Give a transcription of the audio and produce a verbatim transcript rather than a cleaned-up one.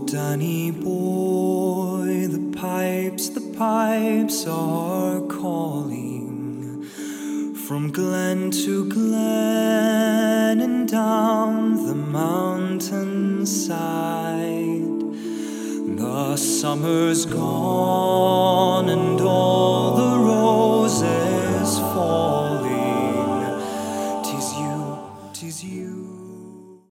Danny boy, the pipes, the pipes are calling from glen to glen and down the mountainside. The summer's gone,